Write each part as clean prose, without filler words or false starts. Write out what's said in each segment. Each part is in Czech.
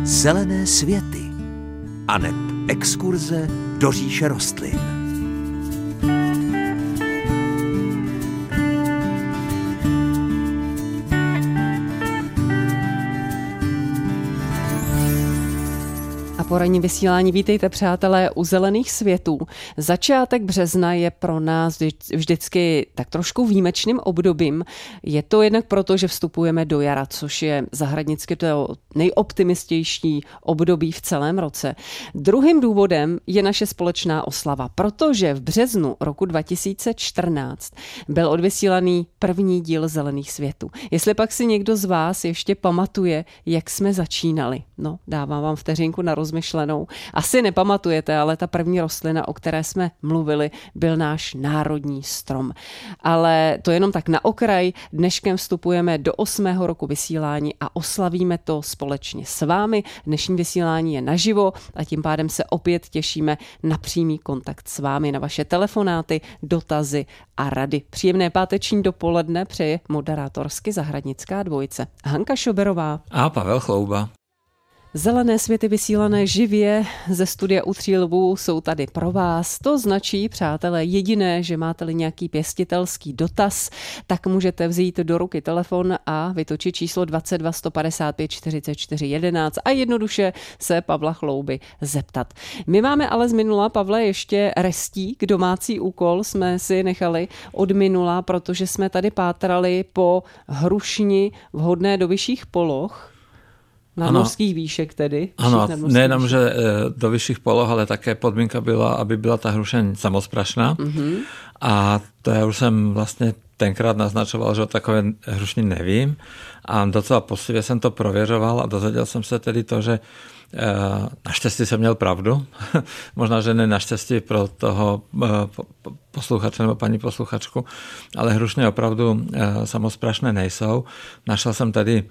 Zelené světy aneb exkurze do říše rostlin. Po ranním vysílání vítejte, přátelé, u Zelených světů. Začátek března je pro nás vždycky tak trošku výjimečným obdobím. Je to jednak proto, že vstupujeme do jara, což je zahradnicky to nejoptimistější období v celém roce. Druhým důvodem je naše společná oslava, protože v březnu roku 2014 byl odvysílaný první díl Zelených světů. Jestli pak si někdo z vás ještě pamatuje, jak jsme začínali, no, dávám vám vteřinku na rozmyšlenou. Asi nepamatujete, ale ta první rostlina, o které jsme mluvili, byl náš národní strom. Ale to jenom tak na okraj. Dneškem vstupujeme do 8. roku vysílání a oslavíme to společně s vámi. Dnešní vysílání je naživo a tím pádem se opět těšíme na přímý kontakt s vámi, na vaše telefonáty, dotazy a rady. Příjemné páteční dopoledne přeje moderátorsky zahradnická dvojice Hanka Šoberová a Pavel Chlouba. Zelené světy vysílané živě ze studia U Tří lvů jsou tady pro vás. To značí, přátelé, jediné, že máte-li nějaký pěstitelský dotaz, tak můžete vzít do ruky telefon a vytočit číslo 22 155 44 11 a jednoduše se Pavla Chlouby zeptat. My máme ale z minula, Pavle, ještě restík, domácí úkol jsme si nechali od minula, protože jsme tady pátrali po hrušni vhodné do vyšších poloh. Nadmořských výšek tedy. Ano, nejenom, že do vyšších poloh, ale také podmínka byla, aby byla ta hrušeň samosprašná. Mm-hmm. A to já už jsem vlastně tenkrát naznačoval, že o takové hrušni nevím. A docela poctivě jsem to prověřoval a dozvěděl jsem se tedy to, že naštěstí jsem měl pravdu. Možná, že ne naštěstí pro toho posluchače nebo paní posluchačku, ale hrušně opravdu samosprašné nejsou. Našel jsem tady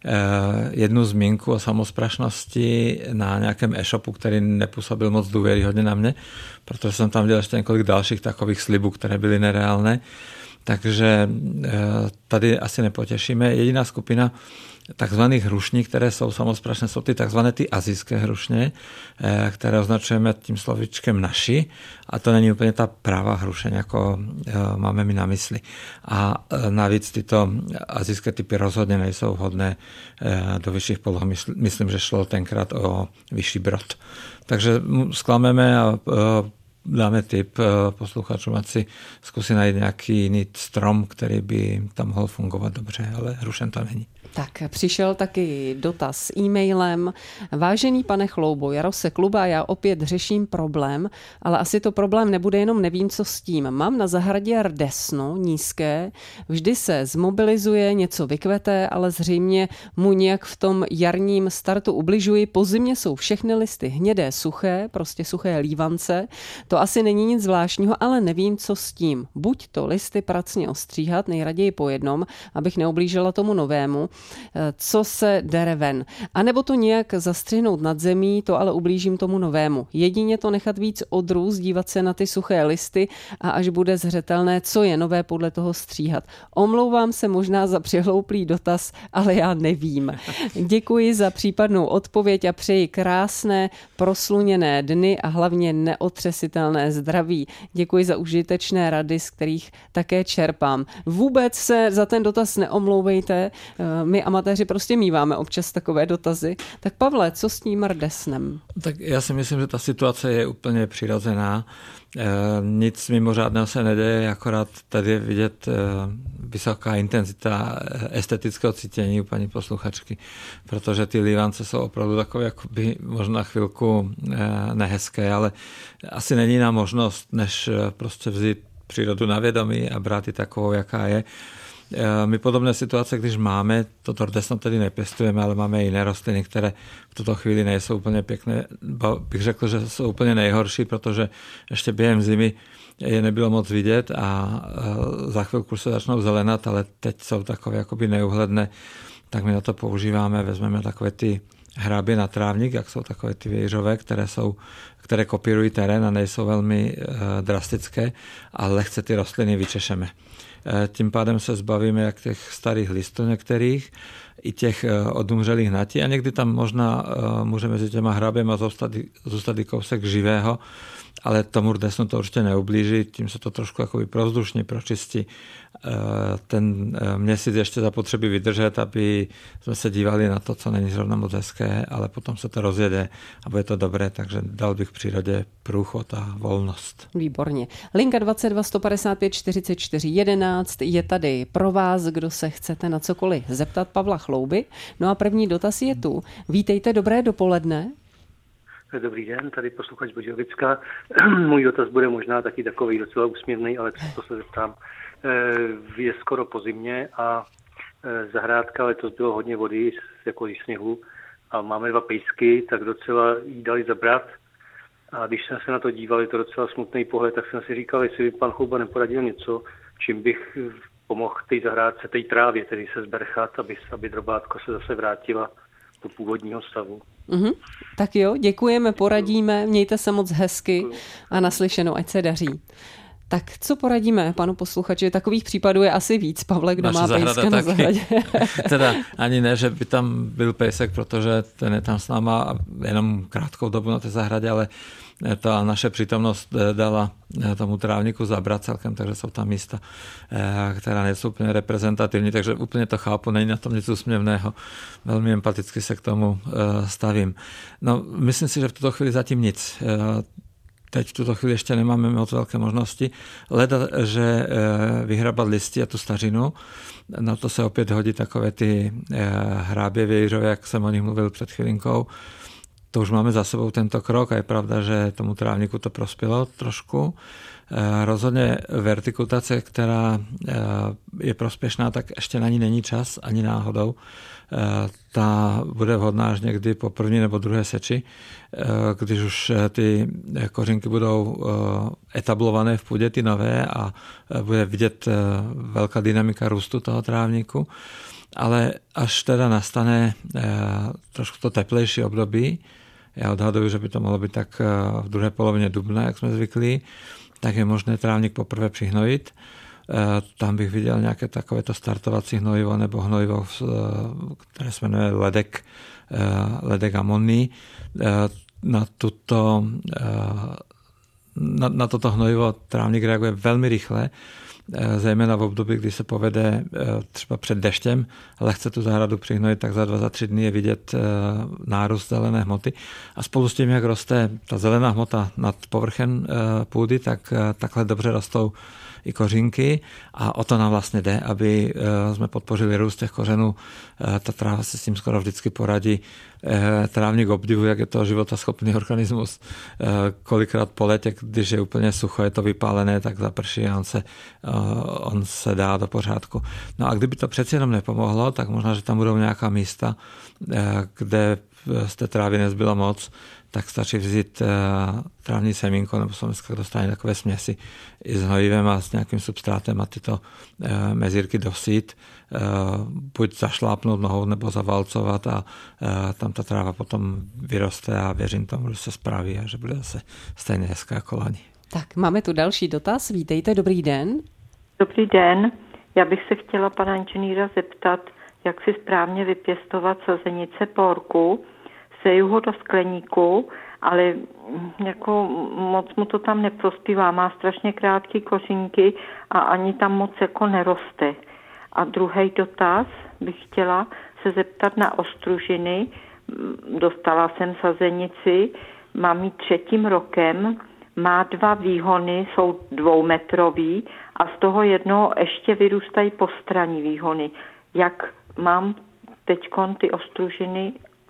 jednu zmínku o samosprašnosti na nějakém e-shopu, který nepůsobil moc důvěryhodně na mě, protože jsem tam viděl ještě několik dalších takových slibů, které byly nereálné. Takže tady asi nepotěšíme. Jediná skupina takzvaných hrušní, které jsou samosprašné, jsou ty takzvané ty asijské hrušně, které označujeme tím slovíčkem naši, a to není úplně ta pravá hrušeň, jako máme my na mysli. A navíc tyto asijské typy rozhodně nejsou vhodné do vyšších poloh. Myslím, že šlo tenkrát o vyšší brod. Takže zklameme a dáme tip posluchačům, ať si zkusí najít nějaký jiný strom, který by tam mohl fungovat dobře, ale hrušen to není. Tak přišel taky dotaz e-mailem. Vážený pane Chloubo, Jarose Kluba, já opět řeším problém, ale asi to problém nebude, jenom nevím, co s tím. Mám na zahradě rdesno nízké, vždy se zmobilizuje, něco vykvete, ale zřejmě mu nějak v tom jarním startu ubližuji. Po zimě jsou všechny listy hnědé, suché, prostě suché lívance. To asi není nic zvláštního, ale nevím, co s tím. Buď to listy pracně ostříhat, nejraději po jednom, abych neublížila tomu novému, co se dere ven. A nebo to nějak zastřihnout nad zemí, to ale ublížím tomu novému. Jedině to nechat víc odrůst, dívat se na ty suché listy a až bude zřetelné, co je nové, podle toho stříhat. Omlouvám se možná za přihlouplý dotaz, ale já nevím. Děkuji za případnou odpověď a přeji krásné, prosluněné dny a hlavně neotřesitelné zdraví. Děkuji za užitečné rady, z kterých také čerpám. Vůbec se za ten dotaz neomlouvejte, my amatéři prostě míváme občas takové dotazy. Tak Pavle, co s tím rdesnem? Tak já si myslím, že ta situace je úplně přirozená. Nic mimořádného se neděje, akorát tady je vidět vysoká intenzita estetického cítění u paní posluchačky, protože ty lívance jsou opravdu takové jakoby možná chvilku nehezké, ale asi není jiná možnost, než prostě vzít přírodu na vědomí a brát ji takovou, jaká je. My podobné situace, když máme, toto rdesno tedy nepěstujeme, ale máme jiné rostliny, které v tuto chvíli nejsou úplně pěkné. Bych řekl, že jsou úplně nejhorší, protože ještě během zimy je nebylo moc vidět a za chvilku se začnou zelenat, ale teď jsou takové jakoby neuhledné, tak my na to používáme, vezmeme takové ty hrábě na trávník, jak jsou takové ty vějířové, které kopírují terén a nejsou velmi drastické, ale lehce ty rostliny vyčešeme. Tím pádem se zbavíme jak těch starých listů některých, i těch odumřelých natí a někdy tam možná může mezi těma hraběma zůstat i kousek živého, ale tomu rdesnu to určitě neublíží, tím se to trošku jakoby provzdušní, pročistí. Ten měsíc ještě zapotřebí vydržet, aby jsme se dívali na to, co není zrovna moc hezké, ale potom se to rozjede a bude to dobré, takže dal bych přírodě průchod a volnost. Výborně. Linka 22 155 44 11 je tady pro vás, kdo se chcete na cokoliv zeptat Pavla Chlouby. No a první dotaz je tu. Vítejte, dobré dopoledne. Dobrý den, tady posluchač Budějovická. Můj dotaz bude možná taky takový docela úsměvný, ale přesto se zeptám. Je skoro po zimě a zahrádka, letos bylo hodně vody, jako i sněhu a máme 2 pejsky, tak docela jí dali zabrat. A když jsem se na to díval, je to docela smutný pohled, tak jsem si říkal, jestli by pan Chlouba neporadil něco, čím bych pomohl té zahrádce, té trávě, tedy se zberchat, aby drobátka se zase vrátila do původního stavu. Tak jo, děkujeme, poradíme, mějte se moc hezky a naslyšenou, ať se daří. Tak co poradíme panu posluchači? Takových případů je asi víc, Pavle, kdo má pejska na zahradě. Teda ani ne, že by tam byl pejsek, protože ten je tam s náma jenom krátkou dobu na té zahradě, ale ta naše přítomnost dala tomu trávníku zabrat celkem, takže jsou tam místa, která nejsou úplně reprezentativní, takže úplně to chápu, není na tom nic úsměvného. Velmi empaticky se k tomu stavím. No, myslím si, že v tuto chvíli zatím nic. Teď v tuto chvíli ještě nemáme moc velké možnosti. Leda, že vyhrabat listy a tu stařinu, na to se opět hodí takové ty hrábě vějířové, jak jsem o nich mluvil před chvilinkou. To už máme za sebou tento krok a je pravda, že tomu trávníku to prospělo trošku. Rozhodně vertikulace, která je prospěšná, tak ještě na ní není čas, ani náhodou. Ta bude vhodná až někdy po první nebo druhé seči, když už ty kořínky budou etablované v půdě, ty nové, a bude vidět velká dynamika růstu toho trávníku. Ale až teda nastane trošku to teplejší období, já odhaduju, že by to mohlo být tak v druhé polovině dubna, jak jsme zvyklí, tak je možné trávník poprvé přihnojit. Tam bych viděl nějaké takovéto startovací hnojivo nebo hnojivo, které se jmenuje ledek amonný. Na toto hnojivo trávník reaguje velmi rychle, zejména v období, kdy se povede třeba před deštěm, ale chce tu zahradu přihnojit, tak za 2-3 dny je vidět nárůst zelené hmoty. A spolu s tím, jak roste ta zelená hmota nad povrchem půdy, tak takhle dobře rostou i kořínky a o to nám vlastně jde, aby jsme podpořili růst těch kořenů. Ta tráva se s tím skoro vždycky poradí. Trávník obdivuje, jak je to životaschopný organismus. Kolikrát po letě, když je úplně sucho, je to vypálené, tak zaprší a on se dá do pořádku. No a kdyby to přeci jenom nepomohlo, tak možná, že tam budou nějaká místa, kde z té trávy nezbylo moc, tak stačí vzít trávní semínko, nebo se dneska dostane takové směsi i s hnojivem a s nějakým substrátem a tyto mezírky dosít, buď zašlápnout nohou nebo zavalcovat a tam ta tráva potom vyroste a věřím tomu, že se spraví a že bude zase stejně hezká jako loni. Tak, máme tu další dotaz. Vítejte, dobrý den. Dobrý den. Já bych se chtěla pana inženýra zeptat, jak si správně vypěstovat sazenice porku. Seju ho do skleníku, ale jako moc mu to tam neprospívá. Má strašně krátké kořínky a ani tam moc jako neroste. A druhý dotaz bych chtěla se zeptat na ostružiny. Dostala jsem sazenici, mám ji 3. rokem, má 2 výhony, jsou 2metrový a z toho jednoho ještě vyrůstají postranní výhony. Jak mám teďkon ty ostružiny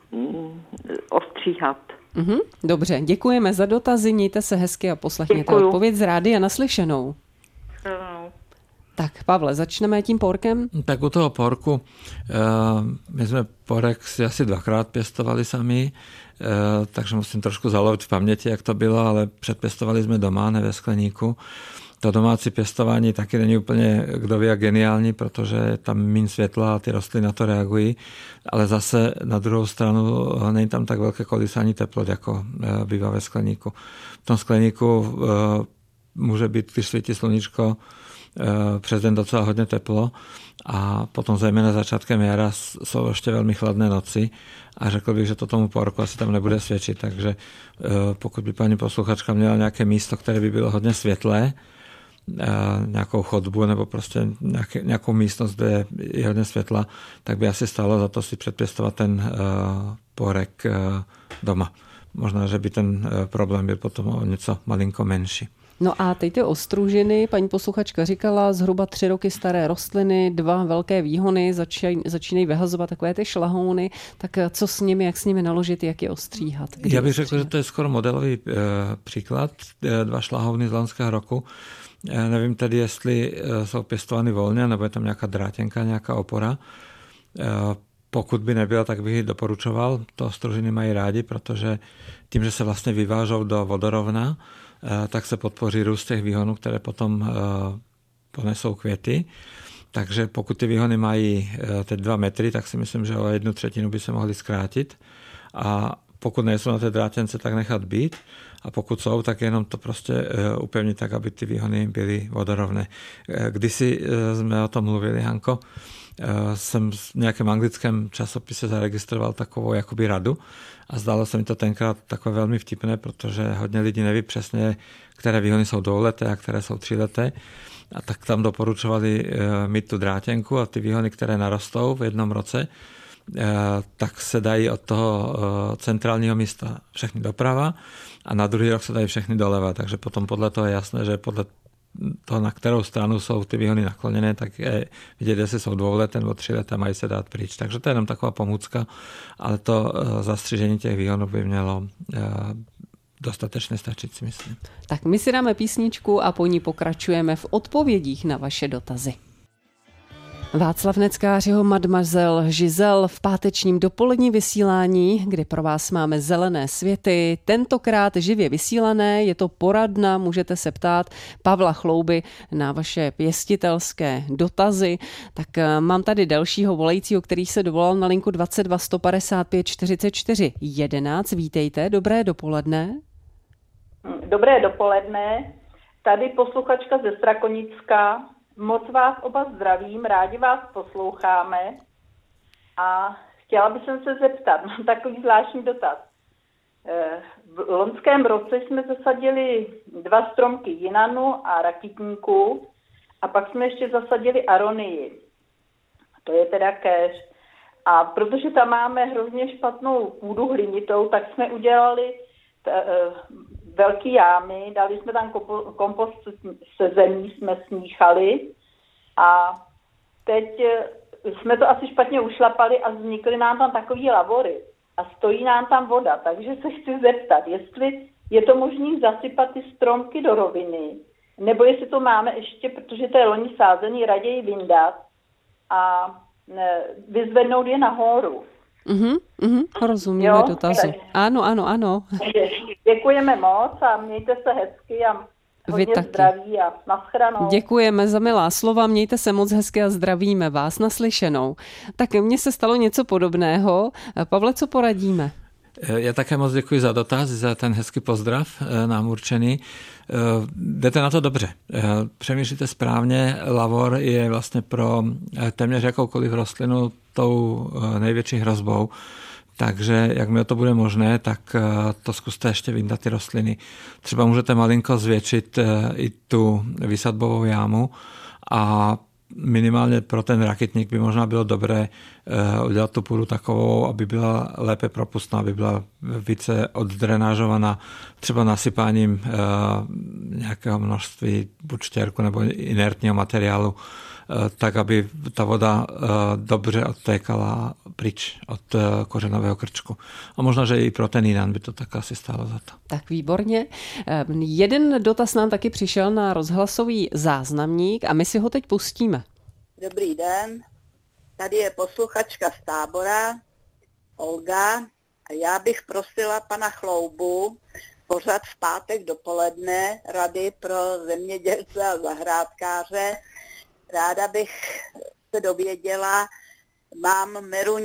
ostříhat? Dobře, děkujeme za dotazy, mějte se hezky a poslechněte odpověď z rádia naslyšenou. Tak Pavle, začneme tím porkem? Tak u toho porku, my jsme porek si asi 2krát pěstovali sami, takže musím trošku zalovit v paměti, jak to bylo, ale předpěstovali jsme doma, ne ve skleníku. To domácí pěstování taky není úplně kdo ví jak geniální, protože je tam méně světla a ty rostliny na to reagují, ale zase na druhou stranu není tam tak velké kolísání teplot, jako bývá ve skleníku. V tom skleníku může být, když svítí sluníčko, přes den docela hodně teplo a potom zejména začátkem jara jsou ještě velmi chladné noci a řekl bych, že to tomu porku asi tam nebude svědčit, takže pokud by paní posluchačka měla nějaké místo, které by bylo hodně světlé, nějakou chodbu nebo prostě nějakou místnost, kde je hodně světla, tak by asi stálo za to si předpěstovat ten porek doma. Možná, že by ten problém byl potom o něco malinko menší. No a teď ty ostružiny, paní posluchačka říkala, zhruba 3 roky staré rostliny, 2 velké výhony, začínají vyhazovat takové ty šlahouny, tak co s nimi, jak s nimi naložit, jak je ostříhat? Já bych řekl, že to je skoro modelový příklad, 2 šlahouny z loňského roku. Já nevím tedy, jestli jsou pěstovány volně, nebo je tam nějaká drátěnka, nějaká opora. Pokud by nebyla, tak bych ji doporučoval. To ostružiny mají rádi, protože tím, že se vlastně vyvážou do vodorovna, tak se podpoří růst těch výhonů, které potom ponesou květy. Takže pokud ty výhony mají teď 2 metry, tak si myslím, že o 1/3 by se mohly zkrátit. A pokud nejsou na té drátěnce, tak nechat být. A pokud jsou, tak jenom to prostě upevnit tak, aby ty výhony byly vodorovné. Kdysi jsme o tom mluvili, Hanko, jsem v nějakém anglickém časopise zaregistroval takovou jakoby radu a zdálo se mi to tenkrát takové velmi vtipné, protože hodně lidí neví přesně, které výhony jsou 2leté a které jsou 3leté. A tak tam doporučovali mít tu drátěnku a ty výhony, které narostou v jednom roce, tak se dají od toho centrálního místa všechny doprava a na druhý rok se dají všechny doleva. Takže potom podle toho je jasné, že podle toho, na kterou stranu jsou ty výhony nakloněné, tak je vidět, jestli jsou 2leté nebo 3leté, mají se dát pryč. Takže to je jenom taková pomůcka, ale to zastřižení těch výhonů by mělo dostatečně stačit, si myslím. Tak my si dáme písničku a po ní pokračujeme v odpovědích na vaše dotazy. Václav Neckář, Mademoiselle Giselle v pátečním dopolední vysílání, kde pro vás máme zelené světy, tentokrát živě vysílané, je to poradna, můžete se ptát Pavla Chlouby na vaše pěstitelské dotazy. Tak mám tady dalšího volajícího, který se dovolal na linku 22 155 44 11. Vítejte, dobré dopoledne. Dobré dopoledne, tady posluchačka ze Strakonicka. Moc vás oba zdravím, rádi vás posloucháme a chtěla bych se zeptat, mám takový zvláštní dotaz. V loňském roce jsme zasadili 2 stromky jinanu a rakitníku a pak jsme ještě zasadili aronii. To je teda kéř. A protože tam máme hrozně špatnou půdu hlinitou, tak jsme udělali velký jámy, dali jsme tam kompost se zemí, jsme smíchali a teď jsme to asi špatně ušlapali a vznikly nám tam takový lavory a stojí nám tam voda, takže se chci zeptat, jestli je to možné zasypat ty stromky do roviny, nebo jestli to máme ještě, protože to je loni sázený, raději vyndat a vyzvednout je nahoru. Rozumíme dotazu. Ano. Děkujeme moc a mějte se hezky a hodně zdraví a nashledanou. Děkujeme za milá slova, mějte se moc hezky a zdravíme vás, naslyšenou. Tak mně se stalo něco podobného. Pavle, co poradíme? Já také moc děkuji za dotaz, za ten hezký pozdrav nám určený. Jdete na to dobře. Přemýšlíte správně. Lavor je vlastně pro téměř jakoukoliv rostlinu tou největší hrozbou. Takže jakmile to bude možné, tak to zkuste ještě vyndat ty rostliny. Třeba můžete malinko zvětšit i tu vysadbovou jámu a minimálně pro ten rakitník by možná bylo dobré udělat tu půdu takovou, aby byla lépe propustná, aby byla více oddrenážovaná třeba nasypáním nějakého množství buď štěrku nebo inertního materiálu, tak aby ta voda dobře odtékala pryč od kořenového krčku. A možná, že i pro ten jinan by to tak asi stálo za to. Tak výborně. Jeden dotaz nám taky přišel na rozhlasový záznamník a my si ho teď pustíme. Dobrý den, tady je posluchačka z Tábora, Olga, a já bych prosila pana Chloubu pořad v pátek dopoledne Rady pro zemědělce a zahrádkáře. Ráda bych se dověděla, mám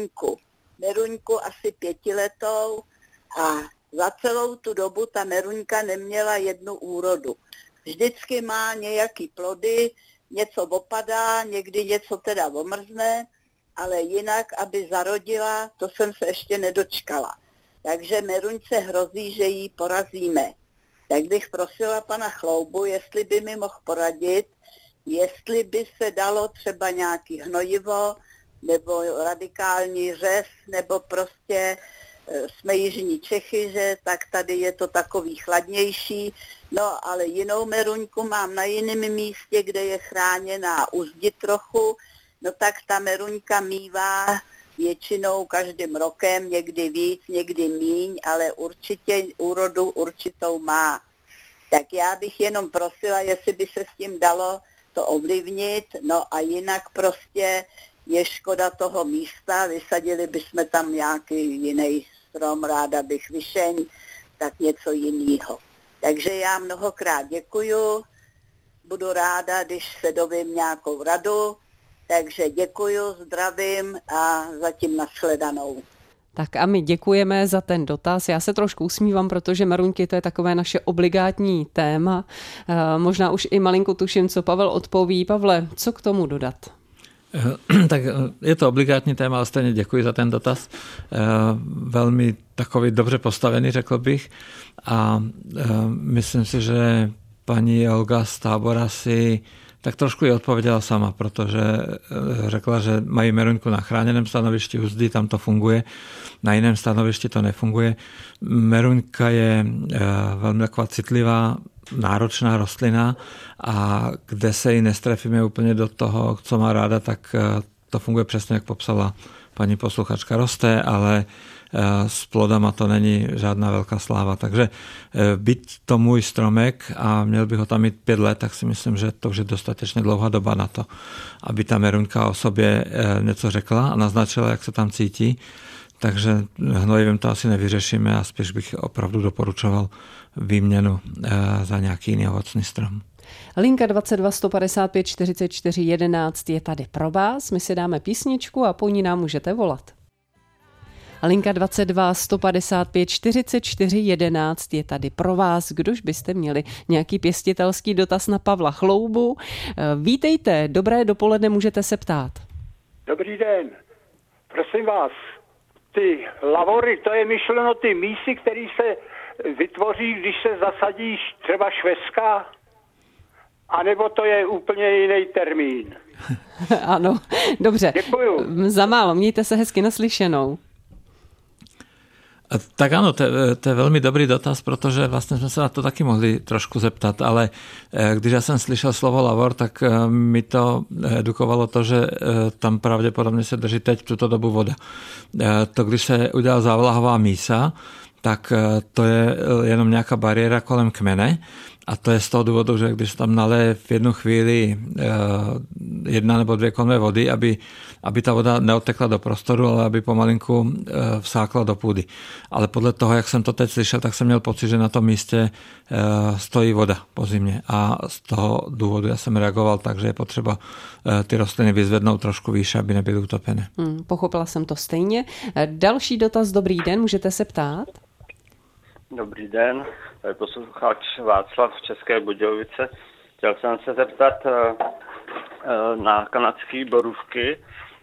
meruňku asi 5letou a za celou tu dobu ta meruňka neměla jednu úrodu. Vždycky má nějaký plody, něco opadá, někdy něco teda omrzne, ale jinak, aby zarodila, to jsem se ještě nedočkala. Takže meruňce hrozí, že ji porazíme. Tak bych prosila pana Chloubu, jestli by mi mohl poradit, jestli by se dalo třeba nějaký hnojivo, nebo radikální řez, nebo prostě jsme jižní Čechy, že tak tady je to takový chladnější. No ale jinou meruňku mám na jiném místě, kde je chráněná u zdi trochu, no tak ta meruňka mívá většinou každým rokem, někdy víc, někdy míň, ale určitě úrodu určitou má. Tak já bych jenom prosila, jestli by se s tím dalo to ovlivnit, no a jinak prostě je škoda toho místa, vysadili bychom tam nějaký jiný strom, ráda bych vyšeň, tak něco jiného. Takže já mnohokrát děkuju, budu ráda, když se dovím nějakou radu, takže děkuju, zdravím a zatím nashledanou. Tak a my děkujeme za ten dotaz. Já se trošku usmívám, protože meruňky to je takové naše obligátní téma. Možná už i malinko tuším, co Pavel odpoví. Pavle, co k tomu dodat? Tak je to obligátní téma, ale stejně děkuji za ten dotaz. Velmi takový dobře postavený, řekl bych. A myslím si, že paní Olga z Tábora si tak trošku ji odpověděla sama, protože řekla, že mají meruňku na chráněném stanovišti u zdi, tam to funguje, na jiném stanovišti to nefunguje. Meruňka je velmi taková citlivá, náročná rostlina a kde se ji nestrefíme úplně do toho, co má ráda, tak to funguje přesně, jak popsala paní posluchačka. Roste, ale s plodama to není žádná velká sláva. Takže byť to můj stromek a měl bych ho tam mít 5 let, tak si myslím, že to už je dostatečně dlouhá doba na to, aby ta meruňka o sobě něco řekla a naznačila, jak se tam cítí. Takže hnojivem to asi nevyřešíme a spíš bych opravdu doporučoval výměnu za nějaký jiný ovocný strom. Linka 22 155 44 11 je tady pro vás. My si dáme písničku a po ní nám můžete volat. Linka 22 155 44 11 je tady pro vás, kdož byste měli nějaký pěstitelský dotaz na Pavla Chloubu. Vítejte, dobré dopoledne, můžete se ptát. Dobrý den, prosím vás, ty lavory, to je myšleno ty mísy, které se vytvoří, když se zasadí třeba švestka, anebo to je úplně jiný termín? Ano, dobře. Děkuju. Za málo, mějte se hezky, naslyšenou. Tak áno, to je veľmi dobrý dotaz, protože vlastně jsme se na to taky mohli trošku zeptat, ale když já jsem slyšel slovo lavor, tak mi to edukovalo to, že tam pravděpodobně se drží teď v tuto dobu voda. To, když se udělá závlahová mísa, tak to je jenom nějaká bariéra kolem kmene a to je z toho důvodu, že když tam naleje v jednu chvíli 1 nebo 2 konve vody, aby ta voda neodtekla do prostoru, ale aby pomalinku vsákla do půdy. Ale podle toho, jak jsem to teď slyšel, tak jsem měl pocit, že na tom místě stojí voda po zimě a z toho důvodu já jsem reagoval tak, že je potřeba ty rostliny vyzvednout trošku výše, aby nebyly utopené. Pochopila jsem to stejně. Další dotaz, dobrý den, můžete se ptát? Dobrý den, tady posluchač Václav z České Budějovice. Chtěl jsem se zeptat na kanadské borůvky.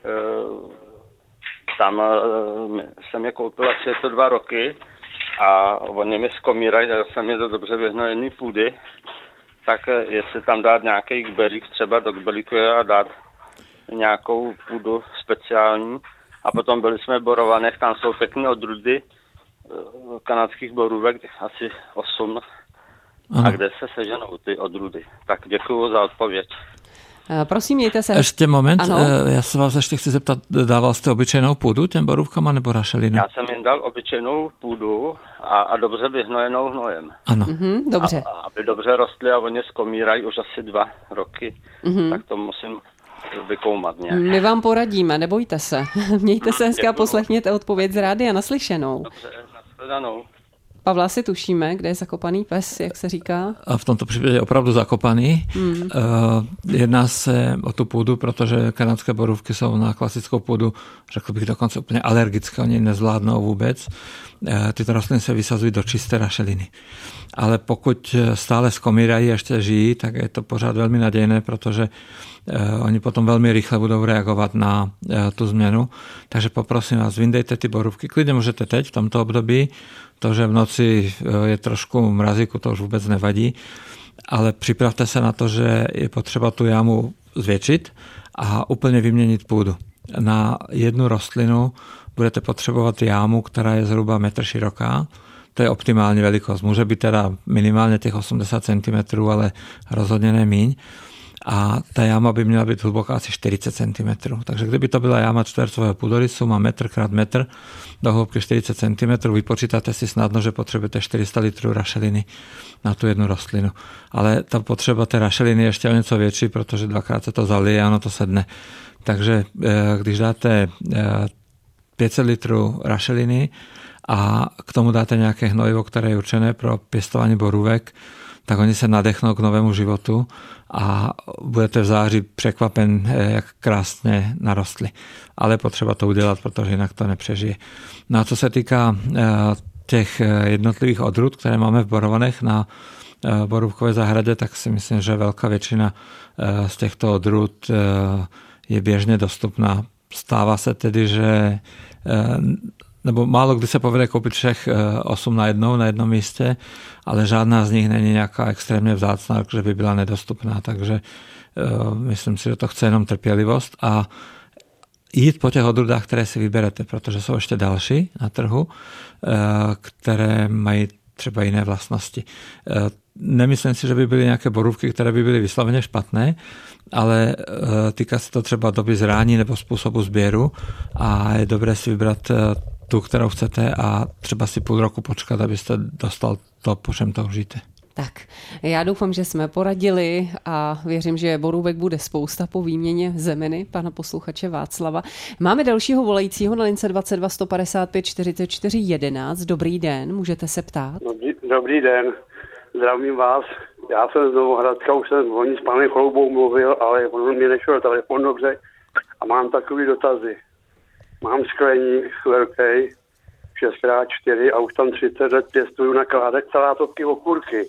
Tam jsem je koupil asi 2 roky a oni mi zkomírají, že jsem je do dobře vyhnojený půdy, tak jestli tam dát nějaký kbelík, třeba do kbelíku a dát nějakou půdu speciální. A potom byli jsme v Borovanech, tam jsou pěkné odrůdy kanadských borůvek, asi 8. Ano. A kde se seženou ty odrůdy? Tak děkuju za odpověď. Prosím, mějte se. Ještě moment, ano. Já se vás ještě chci zeptat, dával jste obyčejnou půdu těm borůvkama nebo rašelinu? Já jsem jim dal obyčejnou půdu a dobře vyhnojenou hnojem. Ano. Dobře. A aby dobře rostly a oni zkomírají už asi 2 roky, tak to musím vykoumat nějak. My vám poradíme, nebojte se. Mějte se hezky a poslechněte odpověď z rádia, naslyšenou. Dobře, nashledanou. Pavla, asi tušíme, kde je zakopaný pes, jak se říká. A v tomto případě je opravdu zakopaný. Jedná se o tu půdu, protože kanadské borůvky jsou na klasickou půdu, řekl bych dokonce úplně alergické, oni nezvládnou vůbec. Tyto rostliny se vysazují do čisté rašeliny. Ale pokud stále skomírají, ještě žijí, tak je to pořád velmi nadějné, protože oni potom velmi rychle budou reagovat na tu změnu. Takže poprosím vás, vyndejte ty borůvky. Klidně můžete teď, v tomto období. To, že v noci je trošku mrazíku, to už vůbec nevadí. Ale připravte se na to, že je potřeba tu jámu zvětšit a úplně vyměnit půdu. Na jednu rostlinu budete potřebovat jámu, která je zhruba metr široká. To je optimální velikost. Může být teda minimálně těch 80 cm, ale rozhodně ne míň. A ta jáma by měla být hluboká asi 40 cm. Takže kdyby to byla jáma čtvercového půdorysu, má metr krát metr, do hloubky 40 cm, vypočítáte si snadno, že potřebujete 400 litrů rašeliny na tu jednu rostlinu. Ale ta potřeba té rašeliny je ještě o něco větší, protože dvakrát se to zalije a ono to sedne. Takže když dáte 500 litrů rašeliny a k tomu dáte nějaké hnojivo, které je určené pro pěstování borůvek, tak oni se nadechnou k novému životu a budete v září překvapen, jak krásně narostly. Ale potřeba to udělat, protože jinak to nepřežije. No a co se týká těch jednotlivých odrůd, které máme v Borovanech na borůvkové zahradě, tak si myslím, že velká většina z těchto odrůd je běžně dostupná. Stává se tedy, že nebo málo kdy se povede koupit všech 8 na jednom místě, ale žádná z nich není nějaká extrémně vzácná, že by byla nedostupná, takže myslím si, že to chce jenom trpělivost a jít po těch odrůdách, které si vyberete, protože jsou ještě další na trhu, které mají třeba jiné vlastnosti. Nemyslím si, že by byly nějaké borůvky, které by byly vysloveně špatné, ale týká se to třeba doby zrání nebo způsobu sběru a je dobré si vybrat tu, kterou chcete a třeba si půl roku počkat, abyste dostal to, po čem toužíte. Tak, já doufám, že jsme poradili a věřím, že borůvek bude spousta po výměně zeminy pana posluchače Václava. Máme dalšího volajícího na lince 22 155 44 11. Dobrý den, můžete se ptát. Dobrý den, zdravím vás. Já jsem z Novohradska, už jsem s panem Chloubou mluvil, ale on mě nešel telefon dobře a mám takový dotazy. Mám skleník velký, 6x4 a už tam 30 let pěstuju na kládek salátovky okurky.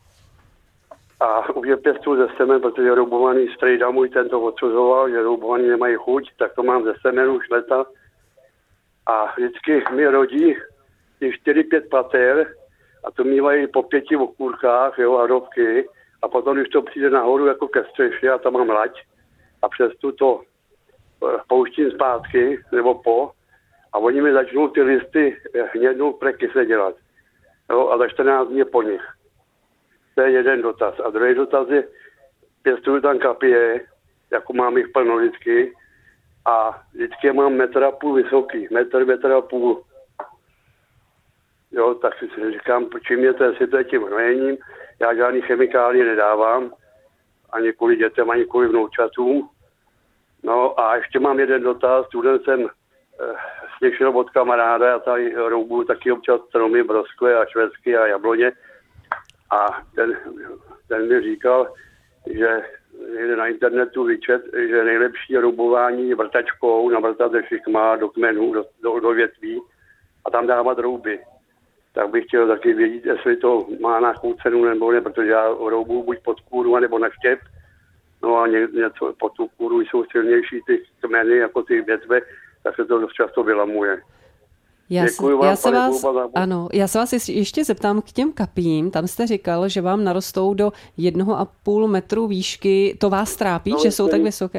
A už je pěstuju ze semen, protože roubovaný strejda můj tento odsuzoval, že roubovaný nemají chuť, tak to mám ze semen už leta. A vždycky mi rodí těch 4-5 pater a to mívají po 5 okurkách, jo, a rovky. A potom, když to přijde nahoru jako ke střeše a tam mám lať a přes to pouštím zpátky, nebo a oni mi začnou ty listy hnědnou prekysle dělat. Jo, a za 14 dní je po nich. To je jeden dotaz. A druhý dotaz je, pěstuju tam kapie, jako mám jich plno vždycky, a vždycky mám 1,5 m vysoký, 1,5 m. Jo, tak si říkám, čím je to, jestli to je tím hnojením. Já žádný chemikálie nedávám, ani kvůli dětem, ani kvůli vnoučatům. No a ještě mám jeden dotaz, tu jsem slyšel od kamaráda, já tady roubuju taky občas stromy, broskve a švestky a jabloně. A ten mi říkal, že jde na internetu vyčet, že nejlepší roubování je vrtačkou, navrtat ze šikma do kmenů, do větví a tam dávat rouby. Tak bych chtěl taky vědět, jestli to má nějakou cenu nebo ne, protože já roubuju buď pod kůru, nebo na štěp. No a něco pod tu kůru jsou silnější ty kmeny, jako ty větve, tak se to dost často vylamuje. Já se vás ještě zeptám k těm kapím. Tam jste říkal, že vám narostou do 1,5 metru výšky. To vás trápí, že jsou tak vysoké?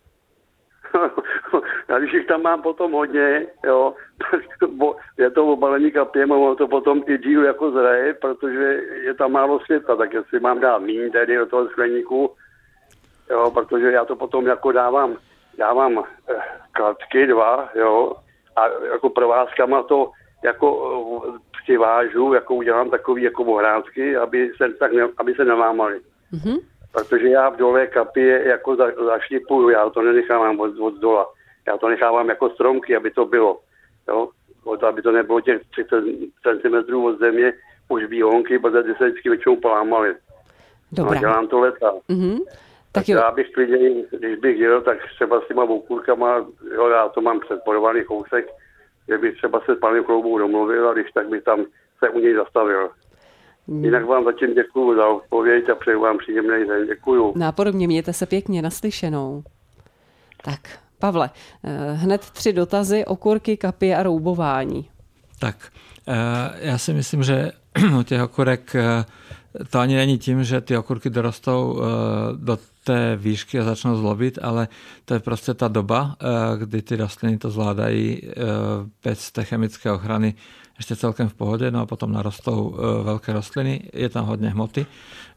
Já když jich tam mám potom hodně, jo, je to obalení kapěm a ono to potom i díl jako zraje, protože je tam málo světla, tak jestli mám dát míň tedy do toho skleníku, jo, protože já to potom jako dávám kladky 2, jo, a jako provázkama to jako přivážu, jako udělám takový jako ohrádky, aby se nelámaly. Mm-hmm. Protože já v dole kapie jako zašlipuju, já to nenechávám od dola. Já to nechávám jako stromky, aby to bylo. Jo? Aby to nebylo těch 30 cm od země, už bílonky, protože ty se vždycky většinou polámaly. Dobrá. No, dělám to leta. Tak jo. Já bych klidně, když bych jel, tak třeba s těma okurkama, jo, já to mám předporovaný kousek, že bych třeba se s panem Chloubou domluvil a když tak bych tam se u něj zastavil. Jinak vám zatím děkuju za odpověď a přeju vám příjemný den. Děkuju. Nápodobně, mějte se pěkně, naslyšenou. Tak, Pavle, hned 3 dotazy, okurky, kapy a roubování. Tak, já si myslím, že u těch okurek to ani není tím, že ty okurky dorostou do té výšky a začnou zlobit, ale to je prostě ta doba, kdy ty rostliny to zvládají bez té chemické ochrany ještě celkem v pohodě, no a potom narostou velké rostliny, je tam hodně hmoty,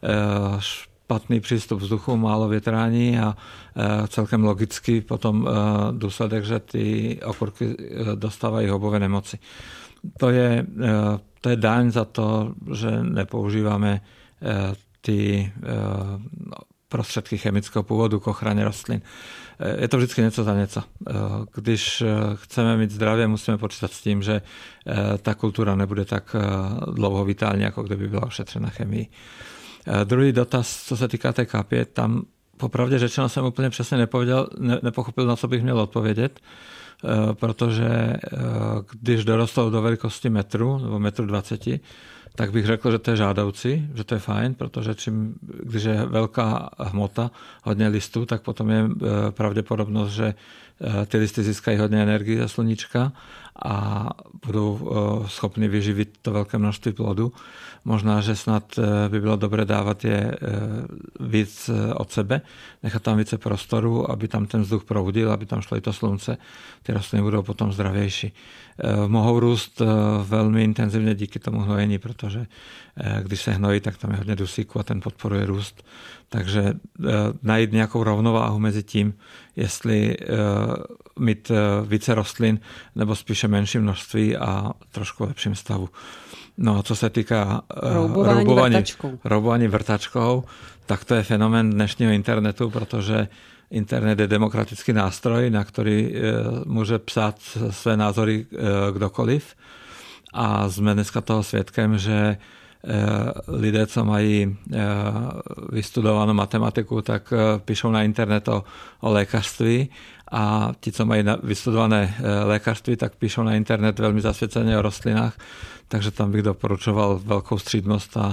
špatný přístup vzduchu, málo větrání a celkem logicky potom důsledek, že ty okurky dostávají houbové nemoci. To je daň za to, že nepoužíváme ty prostředky chemického původu k ochraně rostlin. Je to vždycky něco za něco. Když chceme mít zdraví, musíme počítat s tím, že ta kultura nebude tak dlouho vitální, jako kdyby byla ošetřena chemií. Druhý dotaz, co se týká té kapě, tam popravdě řečeno jsem úplně přesně nepochopil, na co bych měl odpovědět, protože když dorostou do velikosti metru nebo 1,20 m, tak bych řekl, že to je žádoucí, že to je fajn, protože když je velká hmota, hodně listů, tak potom je pravděpodobnost, že ty listy získají hodně energie ze sluníčka a budou schopni vyživit to velké množství plodu. Možná, že snad by bylo dobré dávat je víc od sebe, nechat tam více prostoru, aby tam ten vzduch proudil, aby tam šlo i to slunce. Ty rostliny budou potom zdravější. Mohou růst velmi intenzivně díky tomu hnojení, protože když se hnojí, tak tam je hodně dusíku a ten podporuje růst. Takže najít nějakou rovnováhu mezi tím, jestli mít více rostlin nebo spíše menší množství a trošku lepším stavu. No, co se týká roubování vrtačkou, tak to je fenomén dnešního internetu, protože internet je demokratický nástroj, na který může psát své názory kdokoliv. A jsme dneska toho svědkem, že lidé, co mají vystudovanou matematiku, tak píšou na internet o lékařství a ti, co mají vystudované lékařství, tak píšou na internet velmi zasvěceně o rostlinách, takže tam bych doporučoval velkou střídmost a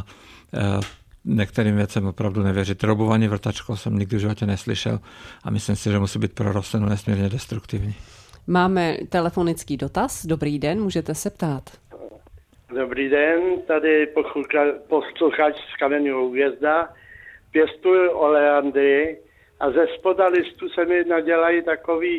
některým věcem opravdu nevěřit. Roubování vrtačkou jsem nikdy v životě neslyšel a myslím si, že musí být pro rostlinu nesmírně destruktivní. Máme telefonický dotaz. Dobrý den, můžete se ptát. Dobrý den, tady posluchač z Kamenného Hvězda. Pěstuju oleandry a ze spoda listu se mi nadělají takový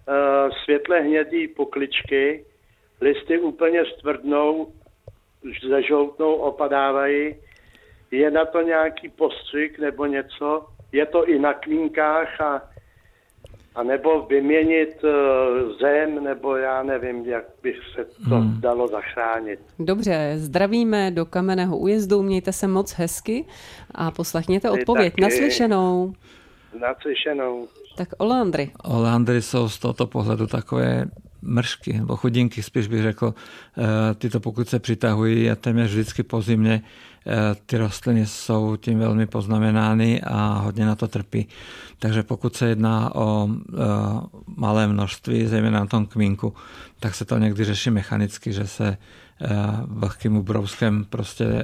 světle hnědý pokličky. Listy úplně stvrdnou, zežloutnou, opadávají. Je na to nějaký postřik nebo něco? Je to i na klínkách a nebo vyměnit zem, nebo já nevím, jak bych se to dalo zachránit. Dobře, zdravíme do Kamenného Újezdu, mějte se moc hezky a poslechněte odpověď. Naslyšenou. Naslyšenou. Tak oleandry. Oleandry jsou z tohoto pohledu takové mršky, nebo chudinky, spíš bych řekl. Tyto pokud se přitahují a téměř vždycky po zimě ty rostliny jsou tím velmi poznamenány a hodně na to trpí. Takže pokud se jedná o malé množství, zejména na tom kmínku, tak se to někdy řeší mechanicky, že se vlhkým ubrouskem prostě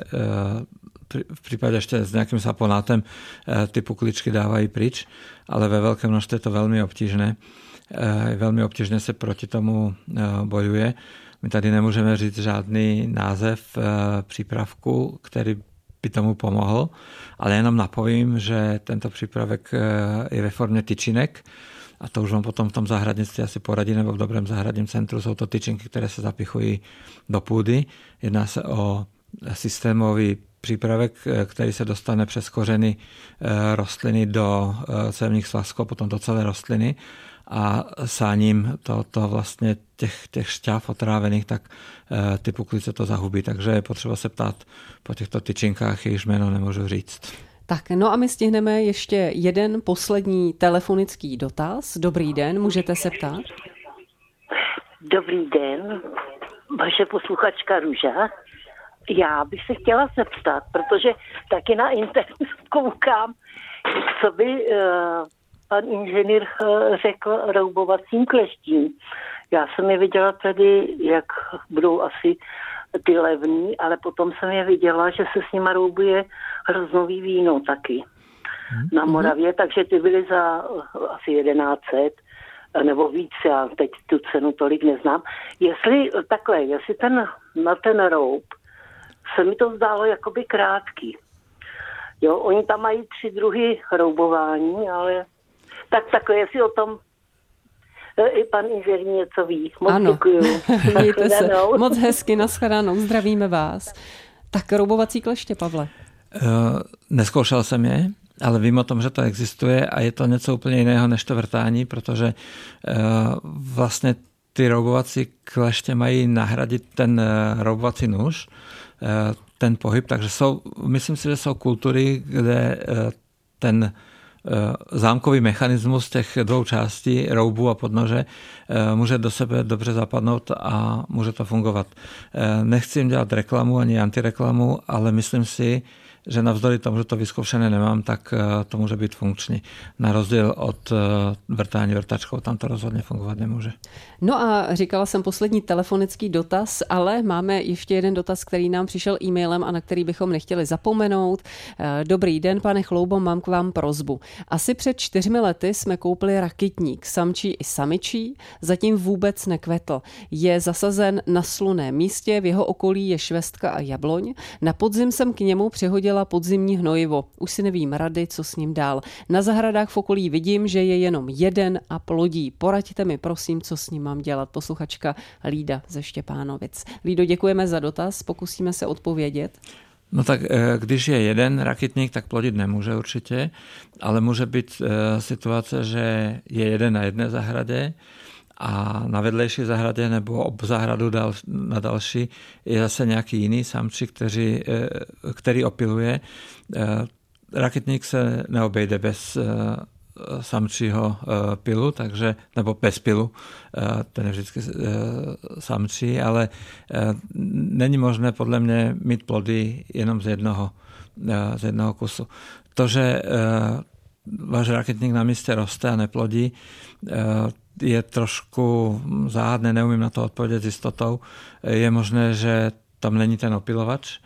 v případě ještě s nějakým saponátem ty pukličky dávají pryč, ale ve velkém množství je to velmi obtížné. Velmi obtížně se proti tomu bojuje. My tady nemůžeme říct žádný název přípravku, který by tomu pomohl, ale jenom napovím, že tento přípravek je ve formě tyčinek a to už vám potom v tom zahradnictví asi poradí, nebo v dobrém zahradním centru jsou to tyčinky, které se zapichují do půdy. Jedná se o systémový přípravek, který se dostane přes kořeny rostliny do cévních svazků, potom do celé rostliny a sáním to vlastně těch šťáv otrávených, tak ty puklice to zahubí. Takže je potřeba se ptát po těchto tyčinkách, jejichž jméno nemůžu říct. Tak, no a my stihneme ještě jeden poslední telefonický dotaz. Dobrý den, můžete se ptát? Dobrý den, vaše posluchačka Růža. Já bych se chtěla zeptat, protože taky na internetu koukám, co by pan inženýr řekl roubovacím kleštím. Já jsem je viděla tady, jak budou asi ty levný, ale potom jsem je viděla, že se s nima roubuje hroznový víno taky na Moravě, takže ty byly za asi 1100 nebo víc, já teď tu cenu tolik neznám. Jestli na ten roub se mi to zdálo jakoby krátký. Jo, oni tam mají 3 druhy roubování, ale takhle, jestli o tom i pan inženýr něco ví. Moc děkuju. Mějte se moc hezky, nashledanou, zdravíme vás. Tak roubovací kleště, Pavle. Neskoušel jsem je, ale vím o tom, že to existuje a je to něco úplně jiného než to vrtání, protože vlastně ty roubovací kleště mají nahradit ten roubovací nůž, ten pohyb, takže myslím si, že jsou kultury, kde ten zámkový mechanismus těch 2 částí, roubu a podnože, může do sebe dobře zapadnout a může to fungovat. Nechci jim dělat reklamu ani antireklamu, ale myslím si, že navzdory tomu, že to vyzkoušené nemám, tak to může být funkční. Na rozdíl od vrtání vrtačkou, tam to rozhodně fungovat nemůže. No a říkala jsem poslední telefonický dotaz, ale máme ještě jeden dotaz, který nám přišel e-mailem a na který bychom nechtěli zapomenout. Dobrý den, pane Chloubo, mám k vám prosbu. Asi před 4 lety jsme koupili rakitník, samčí i samičí, zatím vůbec nekvetl. Je zasazen na slunném místě, v jeho okolí je švestka a jabloň. Na podzim jsem k němu přihodila podzimní hnojivo. Už si nevím rady, co s ním dál. Na zahradách v okolí vidím, že je jenom jeden a plodí. Poraďte mi, prosím, co s ním mám dělat. Posluchačka Lída ze Štěpánovic. Lído, děkujeme za dotaz, pokusíme se odpovědět. No tak když je jeden rakitník, tak plodit nemůže určitě, ale může být situace, že je jeden na jedné zahradě a na vedlejší zahradě nebo ob zahradu na další je zase nějaký jiný samčí, který opiluje. Rakitník se neobejde bez samčího pilu, takže, nebo bez pilu, ten je vždycky samčí, ale není možné podle mě mít plody jenom z jednoho kusu. To, že váš rakitník na místě roste a neplodí, je trošku záhadné, neumím na to odpovědět s jistotou. Je možné, že tam není ten opilovač.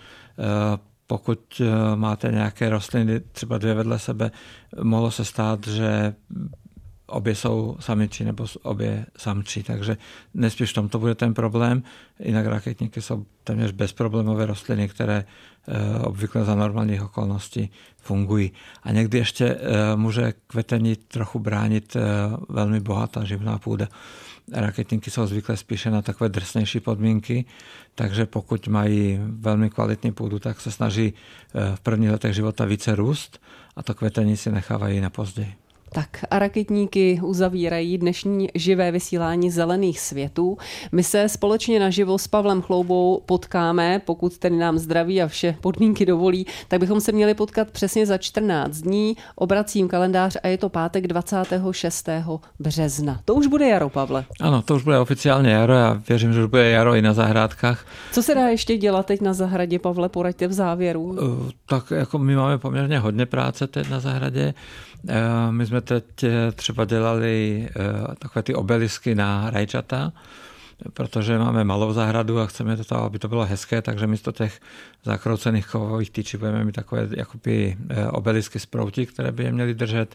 Pokud máte nějaké rostliny, třeba 2 vedle sebe, mohlo se stát, že obě jsou samičí nebo obě samčí, takže nespíš v tomto bude ten problém. Jinak rakitníky jsou téměř bezproblémové rostliny, které obvykle za normálních okolností fungují. A někdy ještě může kvetení trochu bránit velmi bohatá živná půda. Rakitníky jsou zvyklé spíše na takové drsnější podmínky, takže pokud mají velmi kvalitní půdu, tak se snaží v prvních letech života více růst a to kvetení si nechávají na později. Tak a rakitníky uzavírají dnešní živé vysílání Zelených světů. My se společně naživo s Pavlem Chloubou potkáme, pokud tedy nám zdraví a vše podmínky dovolí, tak bychom se měli potkat přesně za 14 dní. Obracím kalendář a je to pátek 26. března. To už bude jaro, Pavle. Ano, to už bude oficiálně jaro. Já věřím, že už bude jaro i na zahrádkách. Co se dá ještě dělat teď na zahradě, Pavle, poraďte v závěru? Tak jako my máme poměrně hodně práce teď na zahradě. My jsme teď třeba dělali takové ty obelisky na rajčata, protože máme malou zahradu a chceme to, aby to bylo hezké, takže místo těch zakroucených kovových tyčí budeme mít takové jakoby obelisky z proutí, které by je měly držet.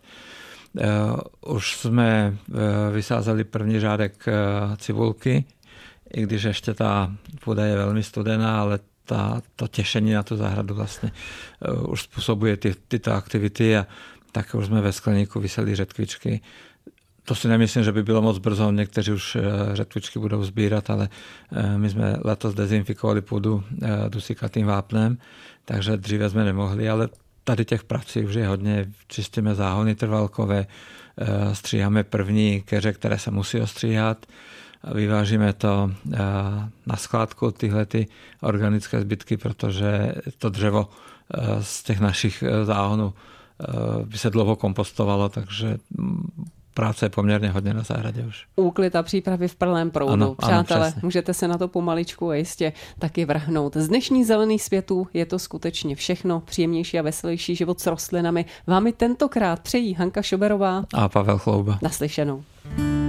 Už jsme vysázeli první řádek cibulky, i když ještě ta půda je velmi studená, ale to těšení na tu zahradu vlastně už způsobuje tyto aktivity a tak už jsme ve skleníku vyseli řetkvičky. To si nemyslím, že by bylo moc brzo, někteří už řetkvičky budou sbírat, ale my jsme letos dezinfikovali půdu dusíkatým vápnem, takže dříve jsme nemohli, ale tady těch prací už je hodně. Čistíme záhony trvalkové, stříháme první keře, které se musí ostříhat, vyvážíme to na skládku, tyhle ty organické zbytky, protože to dřevo z těch našich záhonů by se dlouho kompostovalo, takže práce je poměrně hodně na zahradě už. Úklid a přípravy v plném proudu. Ano, Přátelé, přesně. můžete se na to pomaličku a jistě taky vrhnout. Z dnešních zelených světů je to skutečně všechno. Příjemnější a veselější život s rostlinami vám i tentokrát přejí Hanka Šoberová a Pavel Chlouba. Naslyšenou.